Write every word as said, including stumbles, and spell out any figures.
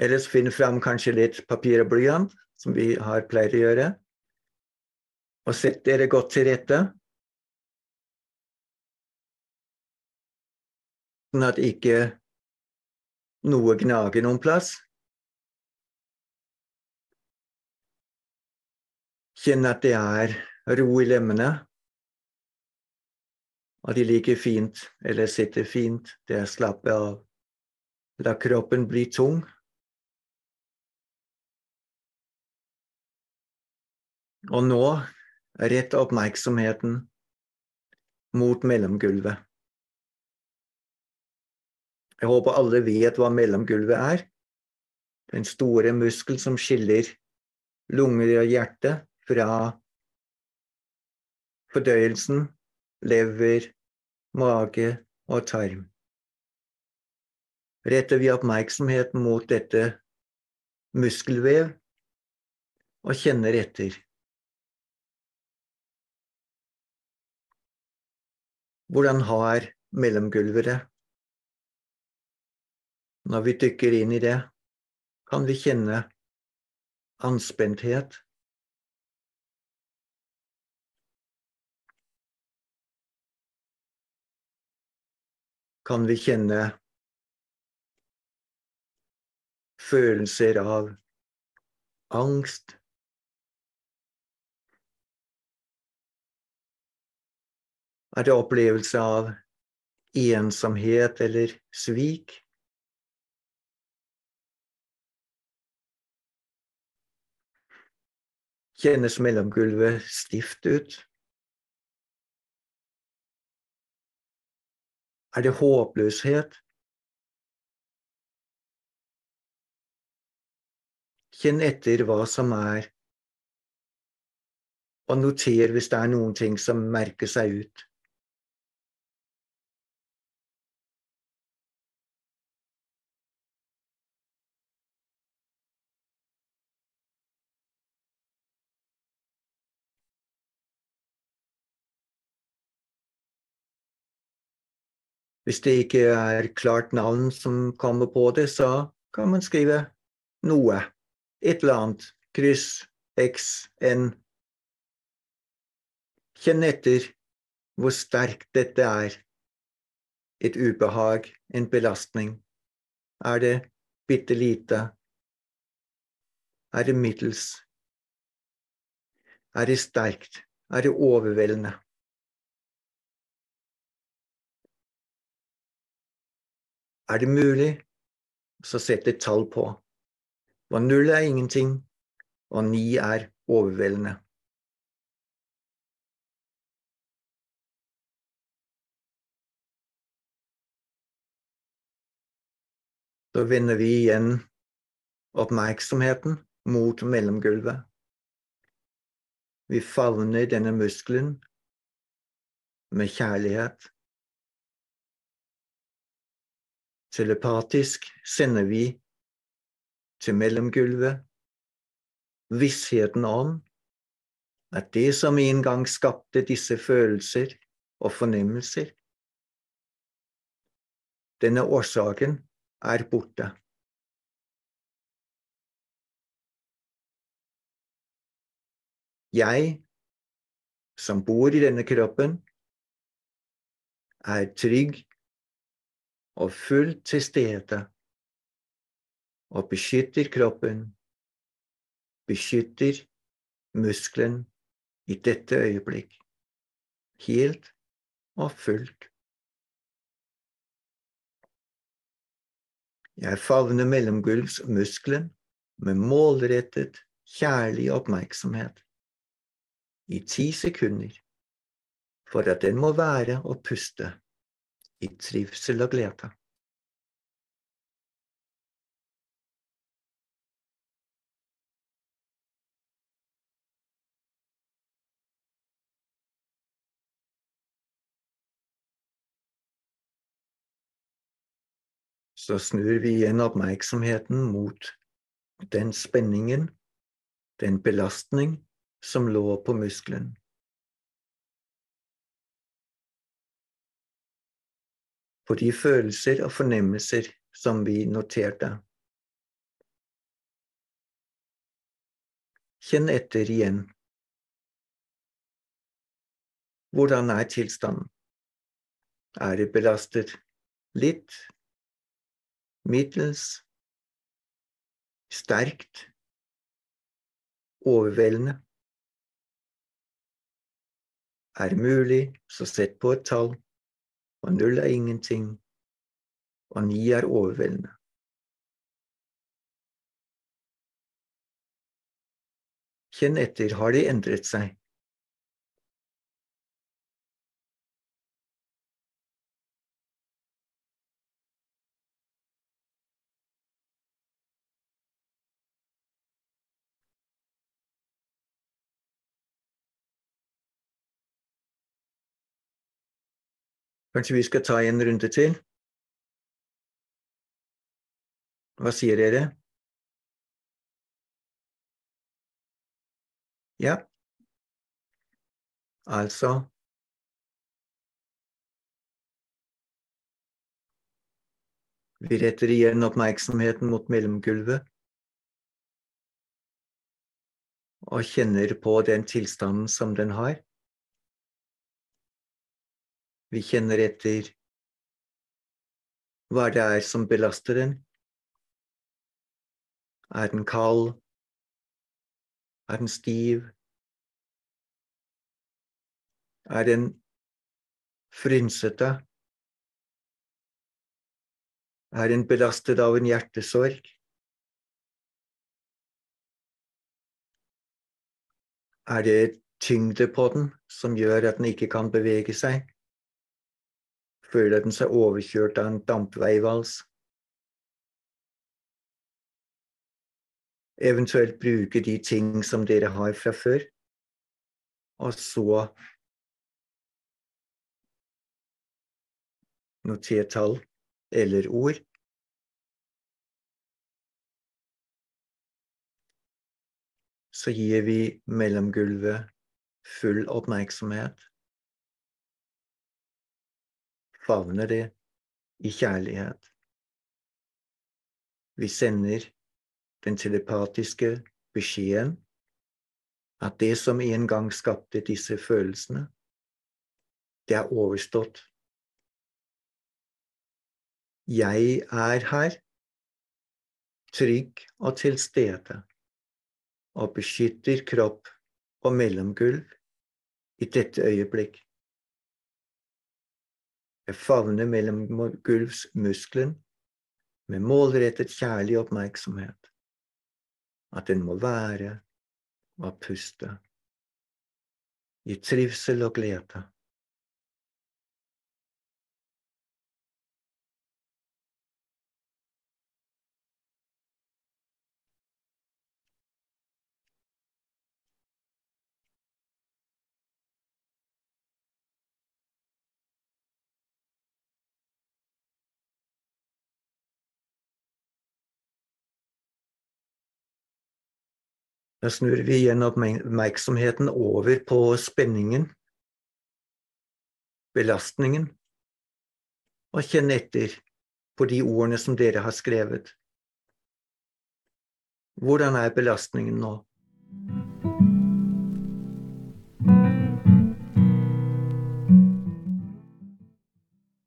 Ellers finne fram kanskje litt papir og blyant, som vi har pleier å gjøre. Og sett dere godt til rette, sånn at ikke noe gnager noen plass. Kjenn at det er ro i lemmene, og de ligger fint, eller sitter fint. Det er slappe av. La kroppen bli tung. Og nå rett oppmerksomheten mot mellomgulvet. Jeg håper alle vet hva mellomgulvet er. Den store muskel som skiller lunger og hjerte fra fordøyelsen, lever, mage og tarm. Retter vi oppmerksomheten mot dette muskelvev og kjenner etter. Hvordan har mellomgulvet det? Når vi dykker inn i det, kan vi kjenne anspenthet. Kan vi kjenne følelser av angst? Er det opplevelse av ensomhet eller svik? Kjennes mellomgulvet stift ut? Er det håpløshet? Kjenn etter hva som er, og noter hvis det er noen ting som merker seg ut. Hvis det ikke er klart navn som kommer på det, så kan man skrive noe, et eller annet, kryss, x, n. Kjenn etter hvor sterkt dette er. Et ubehag, en belastning. Er det bitte lite? Er det middels? Er det sterkt? Er det overveldende? Er det mulig? Så sett et tall på. Og null er ingenting, og ni er overveldende. Så vender vi igjen oppmerksomheten mot mellomgulvet. Vi favner denne muskelen med kjærlighet. Telepatisk sender vi til mellomgulvet vissheten om at det som en gang skapte disse følelser og fornemmelser, denne årsaken er borte. Jeg, som bor i denne kroppen, er trygg og fullt til stede, og beskytter kroppen, beskytter muskelen i dette øyeblikk, helt og fullt. Jeg favner mellomgulvsmuskelen med målrettet, kjærlig oppmerksomhet i ti sekunder, for at den må være og puste i trivsel og glede. Så snur vi igjen oppmerksomheten mot den spenningen, den belastning som lå på muskelen. På de følelser og fornemmelser som vi noterte. Kjenn etter igjen. Hvordan er tilstanden? Er det belastet litt, middels, sterkt, overveldende? Er det mulig, så sett på et tall, og null er ingenting, og ni er overveldende. Kjenn etter, har det endret seg? Kanskje vi skal ta en runde til? Hva sier dere? Ja. Altså, vi retter igjen oppmerksomheten mot mellomgulvet, og kjenner på den tilstanden som den har. Vi kjenner etter hva det er som belaster den. Er den kald? Er den stiv? Er den frynsete? Er den belastet av en hjertesorg? Er det tyngde på den som gjør at den ikke kan bevege seg? Føler den seg overkjørt av en dampveivals? Eventuelt bruke de ting som dere har fra før, og så noter tall eller ord. Så gir vi mellomgulvet full oppmerksomhet. Favner det i kjærlighet. Vi sender den telepatiske beskjeden at det som en gang skapte disse følelsene, det er overstått. Jeg er her, trygg og til stede, og beskytter kropp og mellomgulv i dette øyeblikk. Jeg favner mellomgulvsmuskelen med målrettet kjærlig oppmerksomhet. At den må være og puste i trivsel og glede. Da snur vi igjen oppmerksomheten over på spenningen, belastningen, og kjenn etter på de ordene som dere har skrevet. Hvordan er belastningen nå?